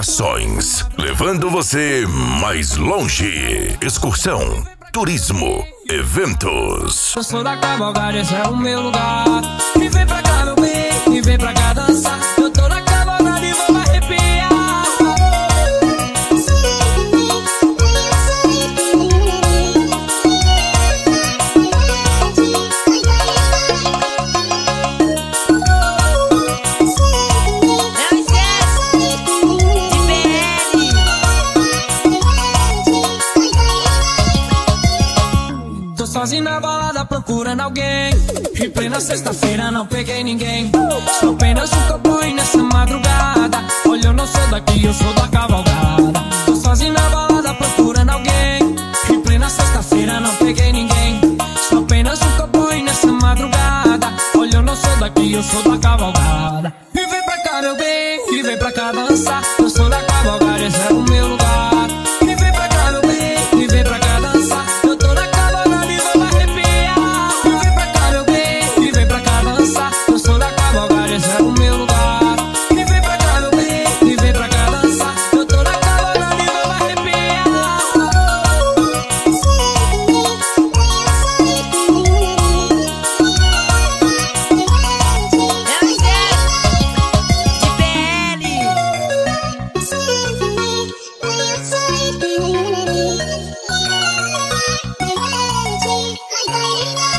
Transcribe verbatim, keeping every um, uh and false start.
Atrações, levando você mais longe. Excursão, turismo, eventos. Eu sou da cavalgada, esse é o meu lugar. E vem pra cá, meu bem, e vem pra cá dançar. Eu tô na cavalgada e vou arrepiar. Sozinho na balada procurando alguém. Em plena sexta-feira não peguei ninguém. Sou apenas um cowboy nessa madrugada. Olha, eu não sou daqui, eu sou da cavalgada.